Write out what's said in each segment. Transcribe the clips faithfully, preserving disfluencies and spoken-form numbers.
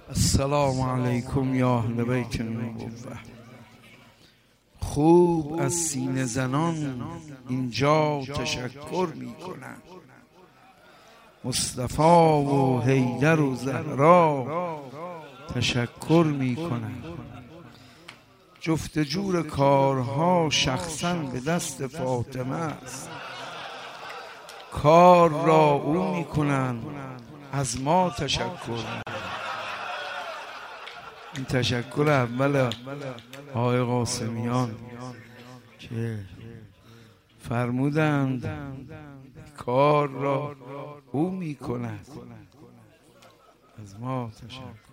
السلام علیکم یا اهل بیت النبوة. خوب از سینه زنان اینجا تشکر می کنند. مصطفی و حیدر و زهرا تشکر می کنند. جفت جور کارها شخصا به دست فاطمه است. کار را او می کنند، از ما تشکر می کنند. این تشکر اول آقای قاسمیان که فرمودند کار را او می کند، از ما تشکر.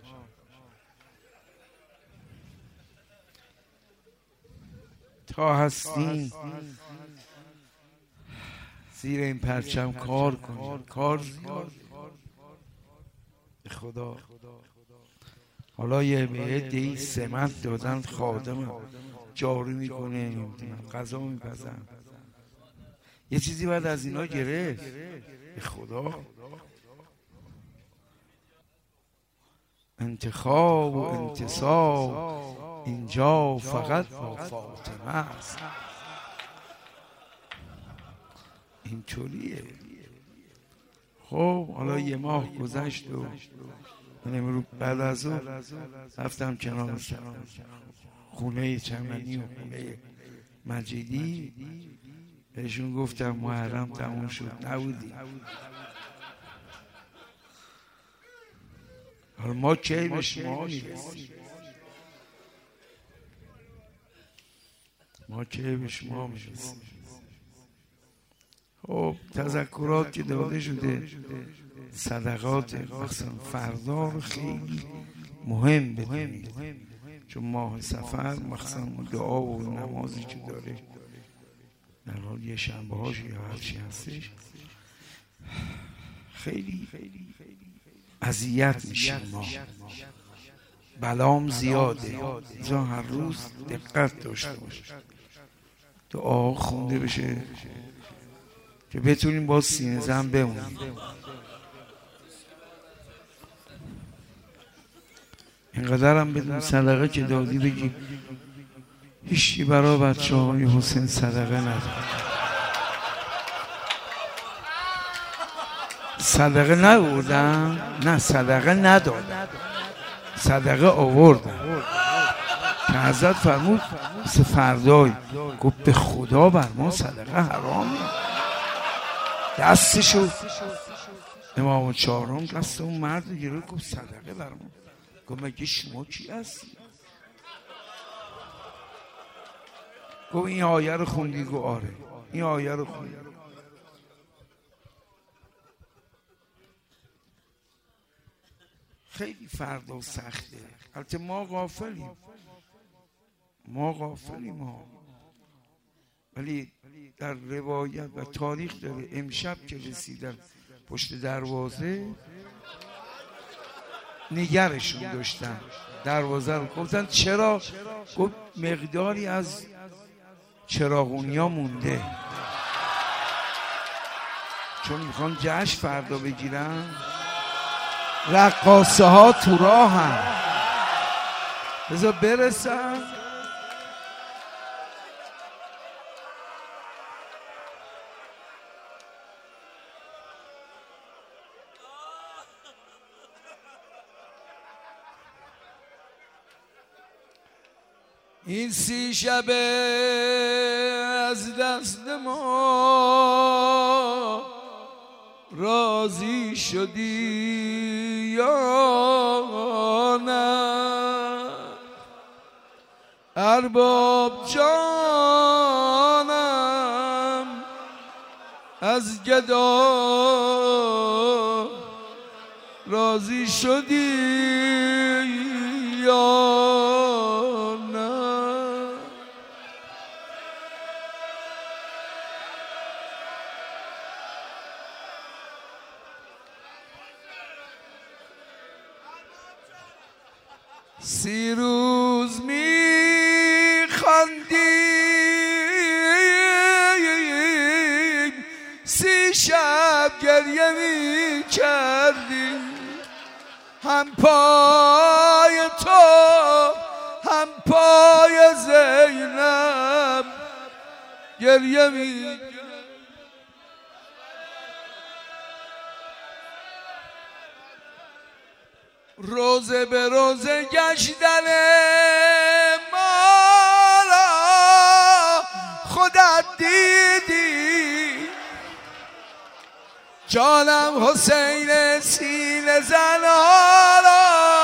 تا هستیم زیر این پرچم کار کنیم. کار زیاد به خدا. حالا یه به عده‌ای سمت دادن، خادم جارو میکنه، نمیدونم غذا میپزن، یه چیزی باید از اینا گرفت. به خدا انتخاب و انتصاب اینجا فقط با فاطمه است. اینطوریه. خب حالا یه ماه گذشت و من امروز بعد از اون رفتم کنار خونه چمنی و خونه مجیدی، بهشون گفتم محرم تموم شد، نبودی. حالا ما کی به شما میرسیم؟ ما کی به شما میرسیم؟ خب تذکرات که داده شده، صدقات مثلا فردا رو خیلی مهم بدونید، چون ماه سفر مثلا دعا و نمازی که داره در حال یه شنبه هاش یا هرچی هستش خیلی اذیت میشیم. ما بلام زیاده، اینجا هر روز دقت داشته باشه، دعا خونده بشه که بتونیم با سینه زن بمونیم. اینقدر هم بدون صدقه که دادی بگی هیچی برای بچه های حسین صدقه نداد. صدقه نبودن؟ نه صدقه ندادن، صدقه آوردن که حضرت فرمود مثل فردای گفت به خدا بر ما صدقه حرامه. دستشو امام چهارم دست اون مرد گرفت گفت صدقه بر ما. گفت مگه شما کی هستی؟ گفت این آیه رو خوندی؟ گفت آره این آیه رو خوندی. خیلی فردا سخته. البته ما غافلیم، ما غافلیم ما ولی در روایت و تاریخ داره امشب که رسیدن پشت دروازه نگرشون داشتن، دروازه رو گفتن چرا؟ گفت مقداری از چراغونیا مونده، چون میخوان جشن فردا بگیرن. رقاصه ها تو راه هم بذار برسن. این سی شب از دست ما راضی شدی یا نه؟ ارباب جانم از گدا راضی شدی یا سی روز می خواندیم، سی شب گریه می کردیم، هم پای تو هم پای زینب گریه می روزه به روزه گشتن ما را خودت دیدی جانم حسین سینه زنها را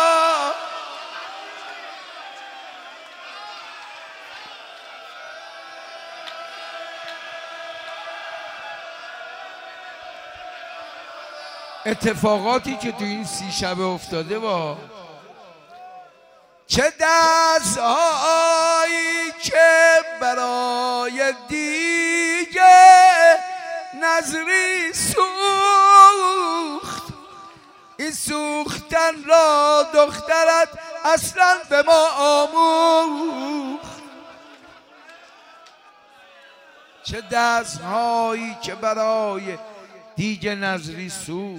اتفاقاتی که تو این سی شبه افتاده با چه دستهایی که برای دیگه نظری سوخت این سوختن را دخترت اصلا به ما آموخت چه دستهایی که برای دیگه نظری سوخت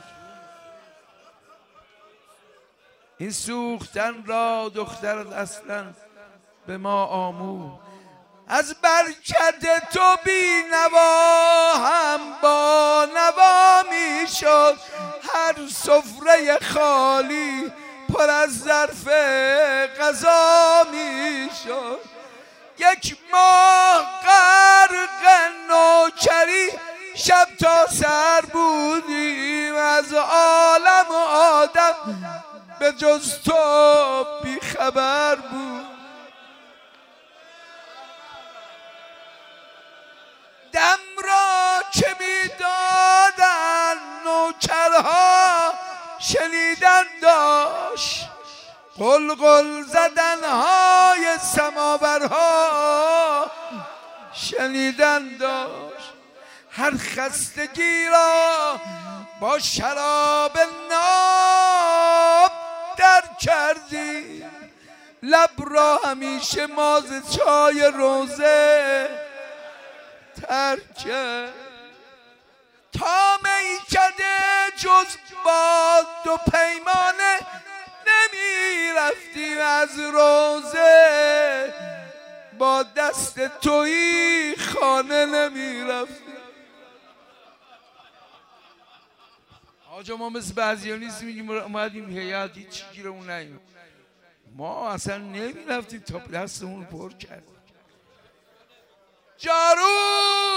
این سوختن را دخترت اصلا به ما آموخت از برکت تو بی نوا هم با نوا می شد هر سفره خالی پر از ظرف غذا می شد یک ماه غرق نوکری شب تا سر بودیم از عالم و آدم به جز تو بی خبر بود دم را که میدادن نوکرها شنیدن داشت قلقل زدنهای سماورها شنیدن داشت هر خستگی را با شراب ناب در کردی لب را همیشه ماز چای روزه تر کرد تا میکده جز با دو پیمانه نمی رفتیم از روزه با دست تویی خانه نمی رفتیم آجا ما مثل بعضی ها نیست میگیم اومدیم هیئت هیچ گیرمون نیم ما اصلا نمی رفتیم تا دستمون پر کرد جارو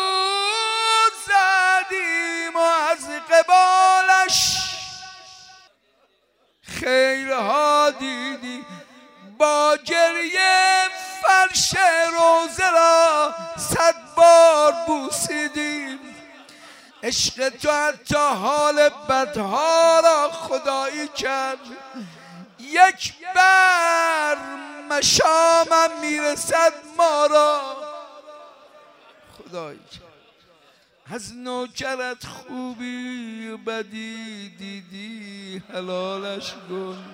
زدیم و از قبالش خیرها دیدی با گریه فرش روزه را صد بار بوسیدیم عشق تو حتی حال بدها را خدایی کرد یک بر مشامم میرسد ما را خدایی کرد از نوکرت خوبی و بدی دیدی حلالش کن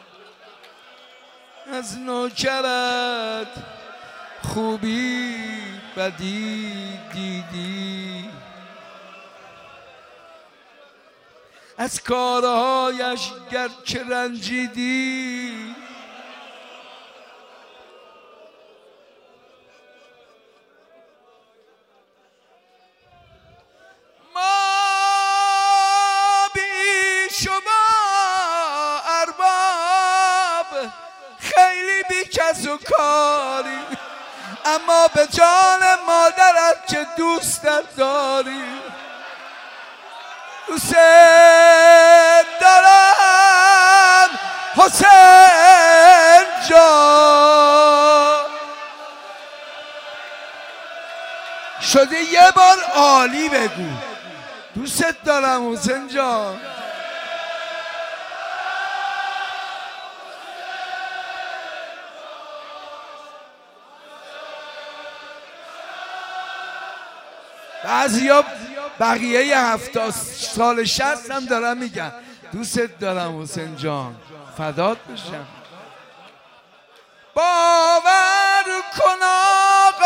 از نوکرت خوبی بدی دیدی از کارهایش گرچه رنجیدی ما بی شما ارباب خیلی بی کس و کاری اما به جان مادرت که دوستت داری دوست دارم حسین جان شده یه بار عالی بگو دوست دارم حسین جان بعضیا بقیه هفتاد سال شصت هم دارن میگن دوست دارم حسین جان فدات بشم باور کن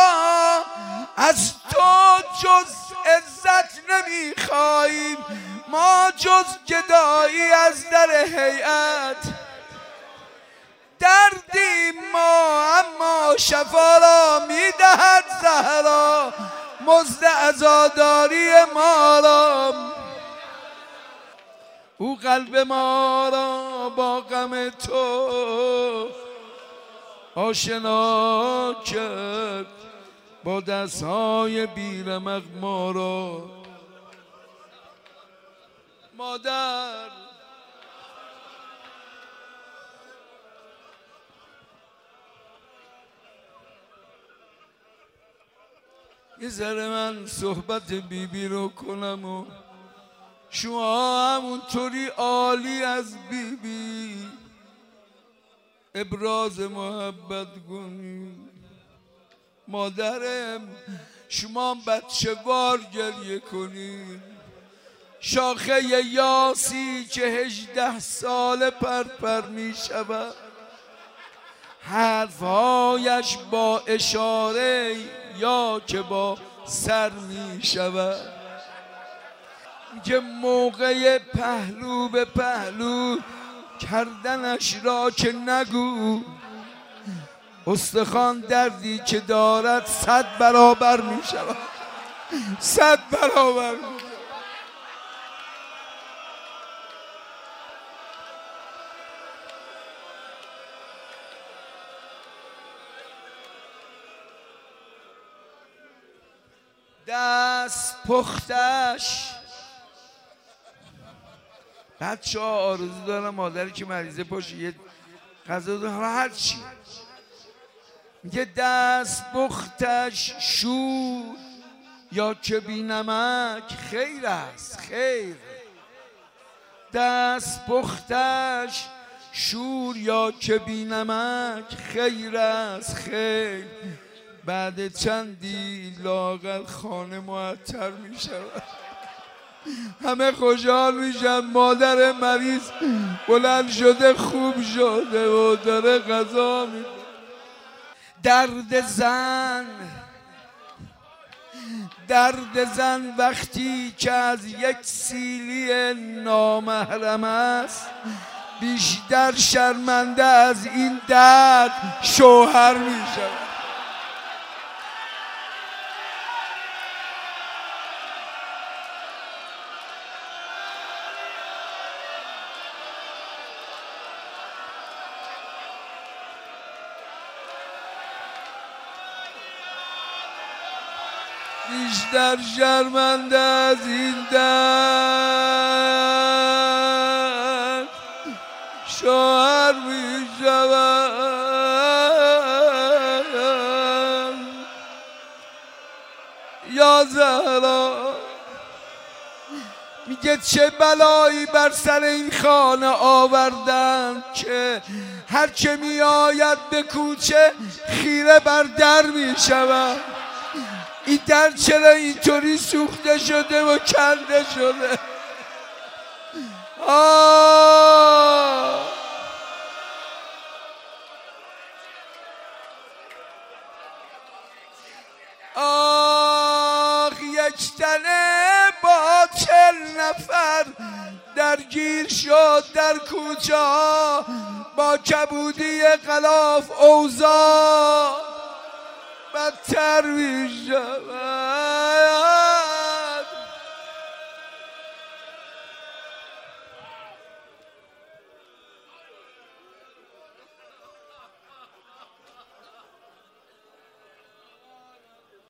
آقا از تو جز عزت نمیخواییم ما جز جدایی از در هیئت دردیم ما، اما شفا را میدهد زهرا مزد عزاداری ما را. او قلب ما را با غم تو آشنا کرد، با دستهای بیرمق ما را. مادر یه ذره من صحبت بیبی بی رو کنم و شما همونطوری عالی از بیبی بی ابراز محبت کنید. مادرم شما بچه وار گریه کنید. شاخه یاسی که هجده سال پرپر می شود، حرفهایش با اشاره یا که با سر می شود، که موقع پهلو به پهلو کردنش را که نگو، استخوان دردی که دارد صد برابر می شود، صد برابر می شود. دست پختش بچه ها آرزو دارم مادری که مریضه باشه یه غذا دارم هر چی، میگه دست پختش شور یا که بی نمک خیر است خیر. دست پختش شور یا که بی نمک خیر است خیر. بعد چندی لاغر خانه معطر می شود، همه خوشحال میشن مادر مریض بلند شده خوب شده و داره غذا میده. درد زن درد زن وقتی که از یک سیلی نامحرم است، بیشتر شرمنده از این درد شوهر میشود. بیشتر شرمنده از این درد شوهر می شود. یا زهرا میگه چه بلایی بر سر این خانه آوردن که هر که می آید به کوچه خیره بر در می شود. این در چرا اینطوری سوخته شده و کنده شده؟ آه آه یک تنه با چل نفر درگیر شد در کوچه ها، با کبودی غلاف اوضاع بدتر می شود.